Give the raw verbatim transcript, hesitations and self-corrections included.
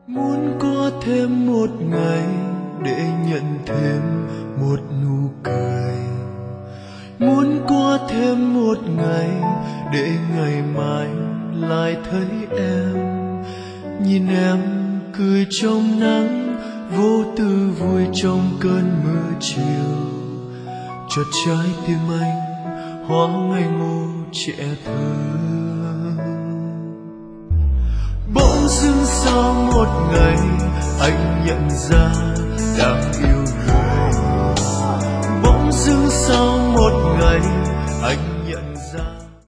Muốn có thêm một ngày để nhận thêm một nụ cười, muốn có thêm một ngày để ngày mai lại thấy em. Nhìn em cười trong nắng, vô tư vui trong cơn mưa chiều, chợt trái tim anh hóa ngây ngô trẻ thơ. Bỗng dưng sau một ngày anh nhận ra đang yêu